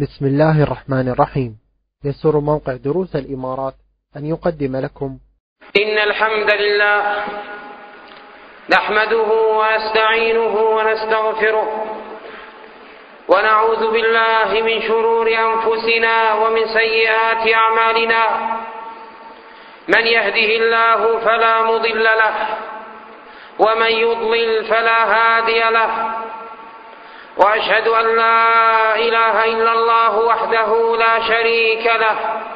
بسم الله الرحمن الرحيم. يسر موقع دروس الإمارات أن يقدم لكم إن الحمد لله نحمده ونستعينه ونستغفره ونعوذ بالله من شرور أنفسنا ومن سيئات أعمالنا. من يهده الله فلا مضل له ومن يضلل فلا هادي له، وأشهد أن لا إله إلا الله وحده لا شريك له،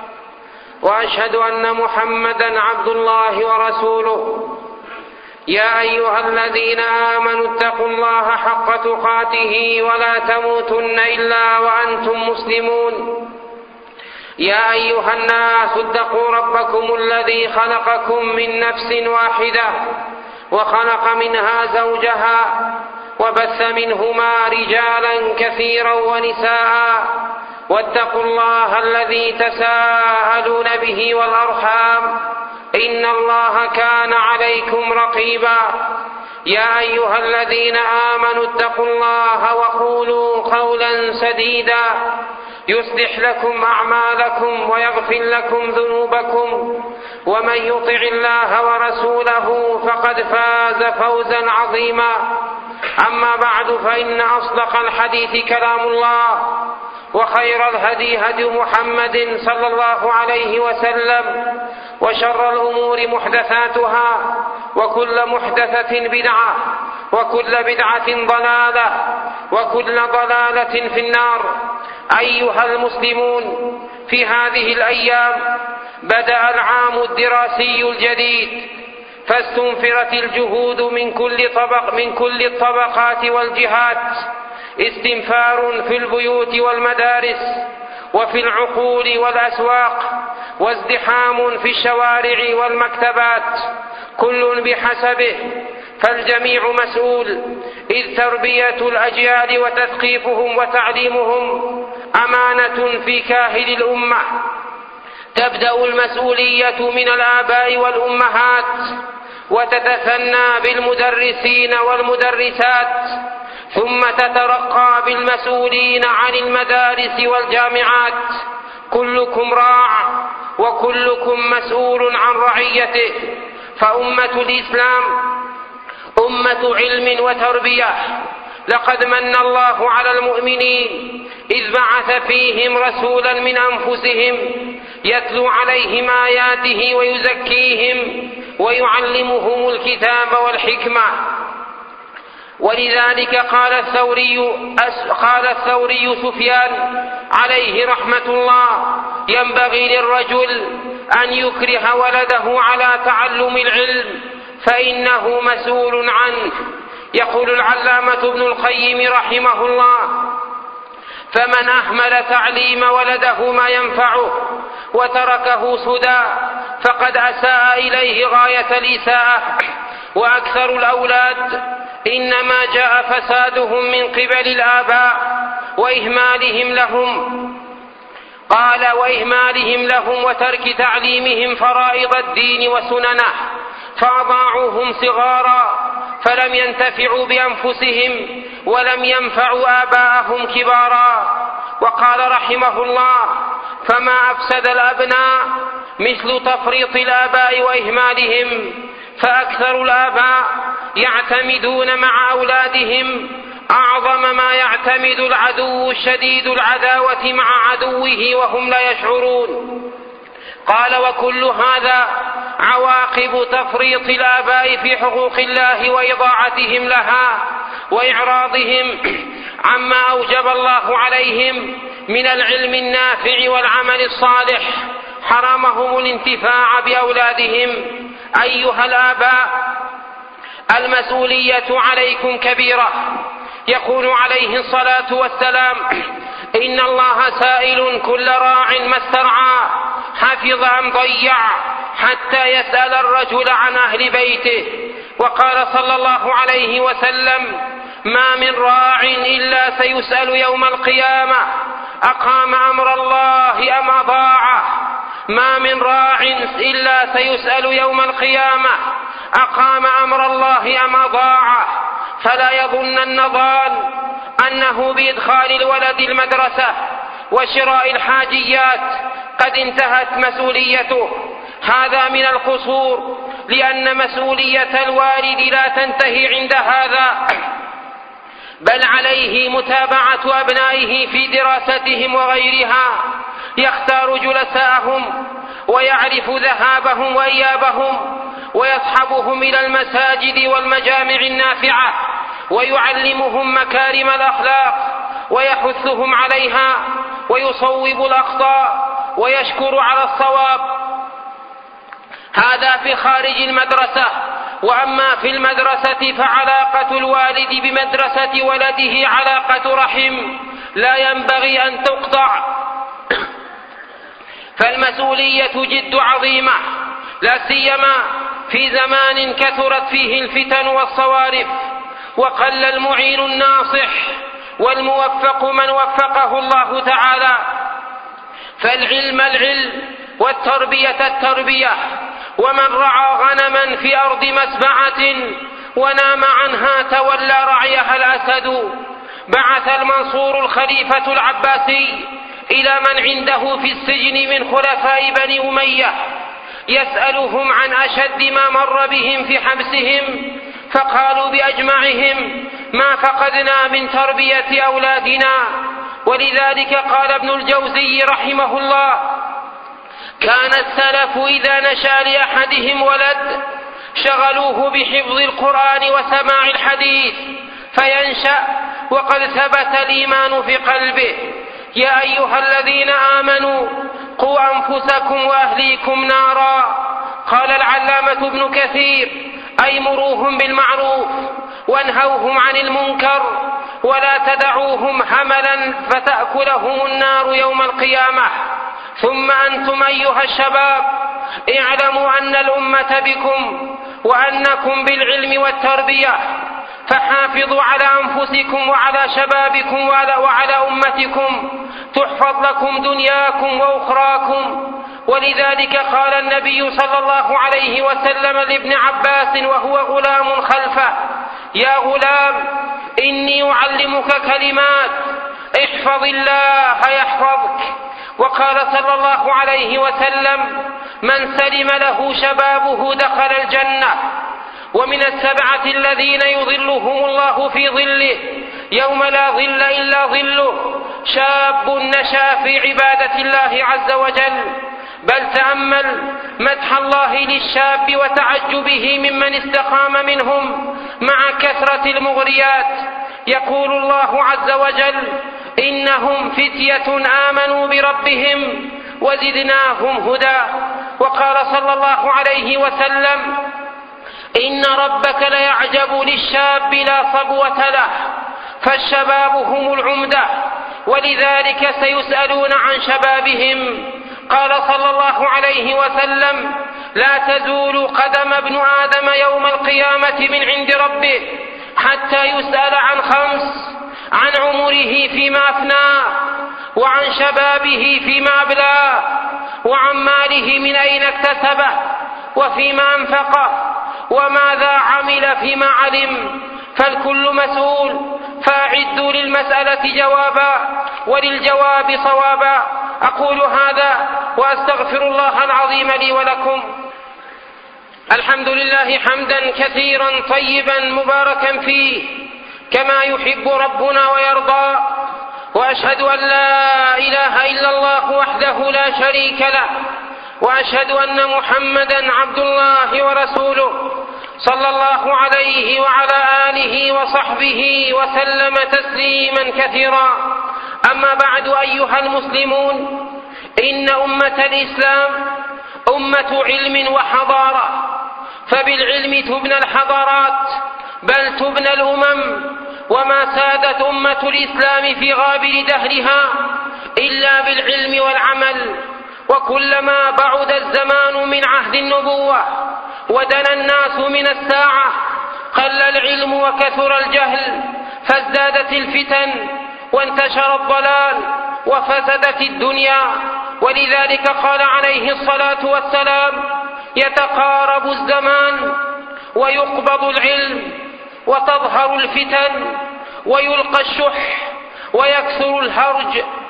وأشهد أن محمدا عبد الله ورسوله. يا أيها الذين آمنوا اتقوا الله حق تقاته ولا تموتن إلا وأنتم مسلمون. يا أيها الناس اتقوا ربكم الذي خلقكم من نفس واحدة وخلق منها زوجها وبث منهما رجالا كثيرا ونساء، واتقوا الله الذي تساءلون به والأرحام إن الله كان عليكم رقيبا. يا أيها الذين آمنوا اتقوا الله وقولوا قولا سديدا يصلح لكم أعمالكم ويغفر لكم ذنوبكم، ومن يطع الله ورسوله فقد فاز فوزا عظيما. أما بعد، فإن أصدق الحديث كلام الله، وخير الهدي هدي محمد صلى الله عليه وسلم، وشر الأمور محدثاتها، وكل محدثة بدعة، وكل بدعة ضلالة، وكل ضلالة في النار. أيها المسلمون، في هذه الأيام بدأ العام الدراسي الجديد، فاستنفرت الجهود من كل الطبقات والجهات، استنفار في البيوت والمدارس وفي العقول والأسواق، وازدحام في الشوارع والمكتبات، كل بحسبه، فالجميع مسؤول، إذ تربية الأجيال وتثقيفهم وتعليمهم أمانة في كاهل الأمة. تبدأ المسؤولية من الآباء والأمهات، وتتثنى بالمدرسين والمدرسات، ثم تترقى بالمسؤولين عن المدارس والجامعات. كلكم راع وكلكم مسؤول عن رعيته. فأمة الإسلام أمة علم وتربية. لقد من الله على المؤمنين إذ بعث فيهم رسولا من أنفسهم يتلو عليهم آياته ويزكيهم ويعلمهم الكتاب والحكمة. ولذلك قال الثوري سفيان عليه رحمة الله: ينبغي للرجل أن يكره ولده على تعلم العلم فإنه مسؤول عنه. يقول العلامة ابن القيم رحمه الله: فمن أهمل تعليم ولده ما ينفعه وتركه سدى فقد أساء إليه غاية الإساءة. وأكثر الأولاد إنما جاء فسادهم من قبل الآباء وإهمالهم لهم وترك تعليمهم فرائض الدين وسننه، فأضاعوهم صغارا فلم ينتفعوا بأنفسهم ولم ينفعوا آباءهم كبارا. وقال رحمه الله: فما أفسد الأبناء مثل تفريط الآباء وإهمالهم، فأكثر الآباء يعتمدون مع أولادهم أعظم ما يعتمد العدو الشديد العداوة مع عدوه وهم لا يشعرون. قال: وكل هذا عواقب تفريط الآباء في حقوق الله وإضاعتهم لها وإعراضهم عما أوجب الله عليهم من العلم النافع والعمل الصالح. حرمهم الانتفاع بأولادهم. أيها الآباء، المسؤولية عليكم كبيرة. يقول عليه الصلاة والسلام: إن الله سائل كل راع ما استرعى حفظ أم ضيع حتى يسأل الرجل عن أهل بيته. وقال صلى الله عليه وسلم: ما من راع إلا سيسأل يوم القيامة أقام أمر الله أم أضاعه. ما من راع إلا سيسأل يوم القيامة أقام أمر الله أم أضاعه. فلا يظن النظان أنه بإدخال الولد المدرسة وشراء الحاجيات قد انتهت مسؤوليته. هذا من القصور، لأن مسؤولية الوالد لا تنتهي عند هذا، بل عليه متابعة أبنائه في دراستهم وغيرها، يختار جلساءهم ويعرف ذهابهم وإيابهم، ويصحبهم إلى المساجد والمجامع النافعة، ويعلمهم مكارم الأخلاق ويحثهم عليها، ويصوب الأخطاء ويشكر على الصواب. هذا في خارج المدرسة. وأما في المدرسة فعلاقة الوالد بمدرسة ولده علاقة رحم لا ينبغي أن تقطع، فالمسؤولية جد عظيمة، لا سيما في زمان كثرت فيه الفتن والصوارف، وقل المعين الناصح والموفق من وفقه الله تعالى. فالعلم العلم، والتربية التربية. ومن رعى غنما في أرض مسبعة ونام عنها تولى رعيها الأسد. بعث المنصور الخليفة العباسي إلى من عنده في السجن من خلفاء بني أمية يسألهم عن أشد ما مر بهم في حبسهم، فقالوا بأجمعهم: ما فقدنا من تربية أولادنا. ولذلك قال ابن الجوزي رحمه الله: كان السلف إذا نشأ لأحدهم ولد شغلوه بحفظ القرآن وسماع الحديث فينشأ وقد ثبت الإيمان في قلبه. يا أيها الذين آمنوا قوا أنفسكم وأهليكم نارا. قال العلامة ابن كثير: أي مروهم بالمعروف وانهوهم عن المنكر، ولا تدعوهم هملا فتأكلهم النار يوم القيامة. ثم أنتم أيها الشباب اعلموا أن الأمة بكم وأنكم بالعلم والتربية، فحافظوا على أنفسكم وعلى شبابكم وعلى أمتكم تحفظ لكم دنياكم وأخراكم. ولذلك قال النبي صلى الله عليه وسلم لابن عباس وهو غلام خلفه: يا غلام إني أعلمك كلمات احفظ الله يحفظك. وقال صلى الله عليه وسلم: من سلم له شبابه دخل الجنة. ومن السبعة الذين يظلهم الله في ظله يوم لا ظل إلا ظله: شاب نشأ في عبادة الله عز وجل. بل تأمل مدح الله للشاب وتعجبه ممن استقام منهم مع كثرة المغريات. يقول الله عز وجل: إنهم فتية آمنوا بربهم وزدناهم هدى. وقال صلى الله عليه وسلم: إن ربك ليعجب للشاب لا صبوة له. فالشباب هم العمدة، ولذلك سيسألون عن شبابهم. قال صلى الله عليه وسلم: لا تزول قدم ابن آدم يوم القيامة من عند ربه حتى يسأل عن 5: عن عمره فيما أفناه، وعن شبابه فيما أبلاه، وعن ماله من أين اكتسبه، وفيما أنفقه، وماذا عمل فيما علم. فالكل مسؤول، فأعدوا للمسألة جوابا وللجواب صوابا. أقول هذا وأستغفر الله العظيم لي ولكم. الحمد لله حمدا كثيرا طيبا مباركا فيه كما يحب ربنا ويرضى. وأشهد أن لا إله إلا الله وحده لا شريك له، وأشهد أن محمدا عبد الله ورسوله صلى الله عليه وعلى آله وصحبه وسلم تسليما كثيرا. أما بعد أيها المسلمون، إن أمة الإسلام أمة علم وحضارة، فبالعلم تبنى الحضارات بل تبنى الأمم. وما سادت أمة الإسلام في غابر دهرها إلا بالعلم والعمل. وكلما بعد الزمان من عهد النبوة ودنا الناس من الساعة قل العلم وكثر الجهل، فازدادت الفتن وانتشر الضلال وفسدت الدنيا. ولذلك قال عليه الصلاة والسلام: يتقارب الزمان ويقبض العلم وتظهر الفتن ويلقى الشح ويكثر الهرج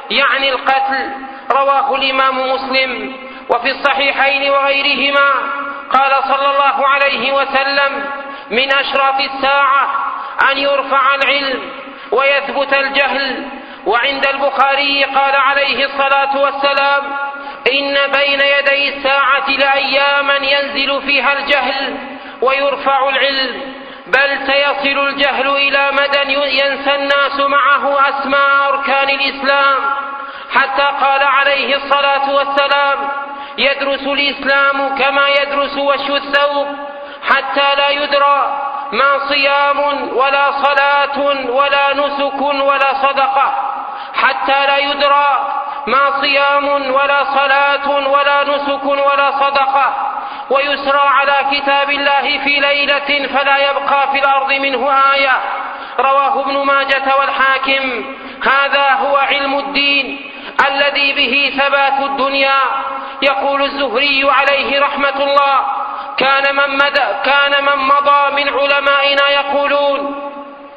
يعني القتل. رواه الإمام مسلم. وفي الصحيحين وغيرهما قال صلى الله عليه وسلم: من أشراط الساعة أن يرفع العلم ويثبت الجهل. وعند البخاري قال عليه الصلاة والسلام: إن بين يدي الساعة لأياما ينزل فيها الجهل ويرفع العلم، بل سيصل الجهل إلى مدى ينسى الناس معه أسماء أركان الإسلام، حتى قال عليه الصلاة والسلام: يدرس الإسلام كما يدرس وش الثوب، حتى لا يدرى ما صيام ولا صلاة ولا نسك ولا صدقة، حتى لا يدرى ما صيام ولا صلاة ولا نسك ولا صدقة، ويسرى على كتاب الله في ليلة فلا يبقى في الأرض منه آية. رواه ابن ماجة والحاكم. هذا هو علم الدين الذي به ثبات الدنيا. يقول الزهري عليه رحمة الله: كان من مضى من علمائنا يقولون: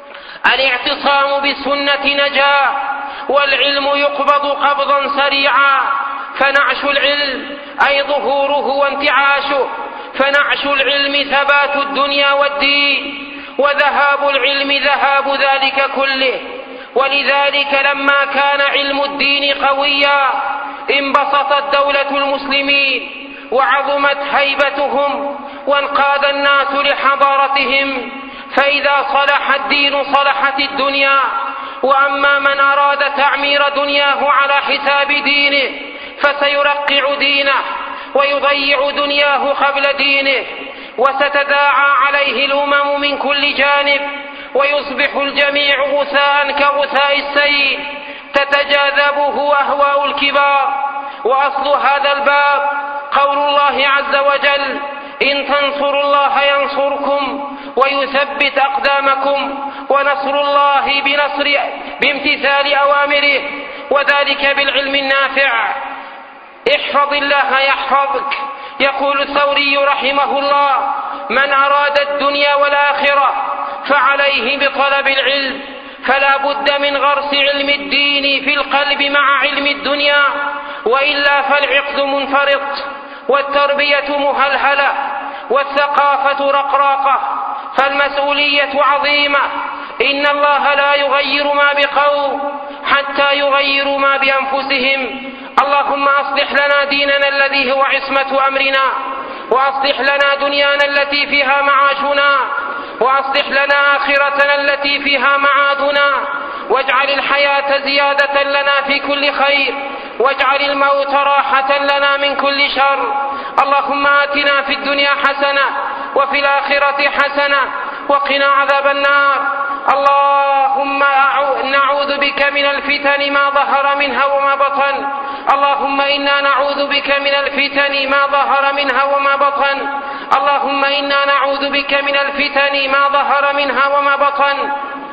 الاعتصام بالسنة نجاة، والعلم يقبض قبضا سريعا. فنعش العلم أي ظهوره وانتعاشه، فنعش العلم ثبات الدنيا والدين، وذهاب العلم ذهاب ذلك كله. ولذلك لما كان علم الدين قويا انبسطت دولة المسلمين وعظمت هيبتهم وانقاد الناس لحضارتهم، فإذا صلح الدين صلحت الدنيا. وأما من أراد تعمير دنياه على حساب دينه فسيرقع دينه ويضيع دنياه قبل دينه، وستداعى عليه الأمم من كل جانب، ويصبح الجميع غثاء كغثاء السيل تتجاذبه أهواء الكبار. وأصل هذا الباب قول الله عز وجل: إن تنصروا الله ينصركم ويثبت أقدامكم. ونصر الله بامتثال أوامره، وذلك بالعلم النافع. احفظ الله يحفظك. يقول الثوري رحمه الله: من أراد الدنيا والآخرة فعليه بطلب العلم، فلا بد من غرس علم الدين في القلب مع علم الدنيا، وإلا فالعقد منفرط، والتربية مهلهلة، والثقافة رقراقة، فالمسؤولية عظيمة. إن الله لا يغير ما بقوم حتى يغيروا ما بأنفسهم. اللهم أصلح لنا ديننا الذي هو عصمة أمرنا، وأصلح لنا دنيانا التي فيها معاشنا، وأصلح لنا آخرتنا التي فيها معادنا، واجعل الحياة زيادة لنا في كل خير، واجعل الموت راحة لنا من كل شر. اللهم آتنا في الدنيا حسنة وفي الآخرة حسنة وقنا عذاب النار. اللهم نعوذ بك من الفتن ما ظهر منها وما بطن. اللهم إنا نعوذ بك من الفتن ما ظهر منها وما بطن. اللهم إنا نعوذ بك من الفتن ما ظهر منها وما بطن.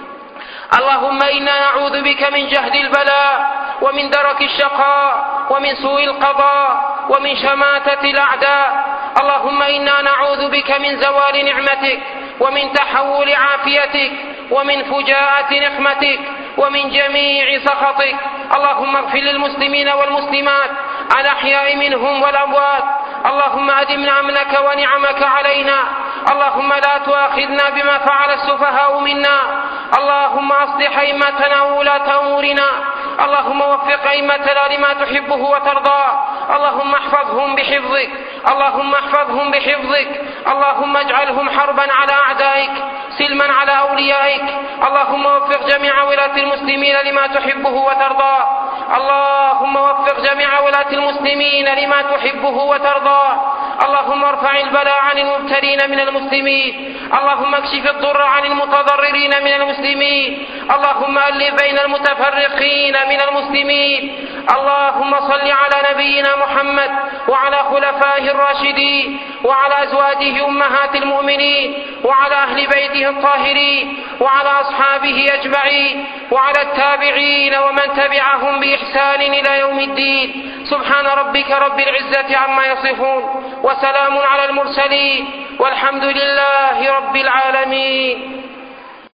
اللهم إنا نعوذ بك من جهد البلاء ومن درك الشقاء ومن سوء القضاء ومن شماتة الأعداء. اللهم إنا نعوذ بك من زوال نعمتك ومن تحول عافيتك ومن فجاءة نقمتك ومن جميع سخطك. اللهم اغفر للمسلمين والمسلمات الأحياء منهم والأموات. اللهم أدمنا أمنك ونعمك علينا. اللهم لا تؤاخذنا بما فعل السفهاء منا. اللهم أصلح أئمتنا وولاة أمورنا. اللهم وفق أئمتنا لما تحبه وترضاه. اللهم احفظهم بحفظك. اللهم احفظهم بحفظك. اللهم اجعلهم حربا على أعدائك سلما على أوليائك. اللهم وفق جميع ولاة المسلمين لما تحبه وترضاه. اللهم وفق جميع ولاة المسلمين لما تحبه وترضاه. اللهم ارفع البلاء عن المبتلين من المسلمين. اللهم اكشف الضر عن المتضررين من المسلمين. اللهم ألف بين المتفرقين من المسلمين. اللهم صل على نبينا محمد وعلى خلفائه الراشدين وعلى أزواجه أمهات المؤمنين وعلى أهل بيته الطاهرين وعلى أصحابه أجمعين وعلى التابعين ومن تبعهم بإحسان إلى يوم الدين. سبحان ربك رب العزة عما يصفون، وسلام على المرسلين، والحمد لله رب العالمين.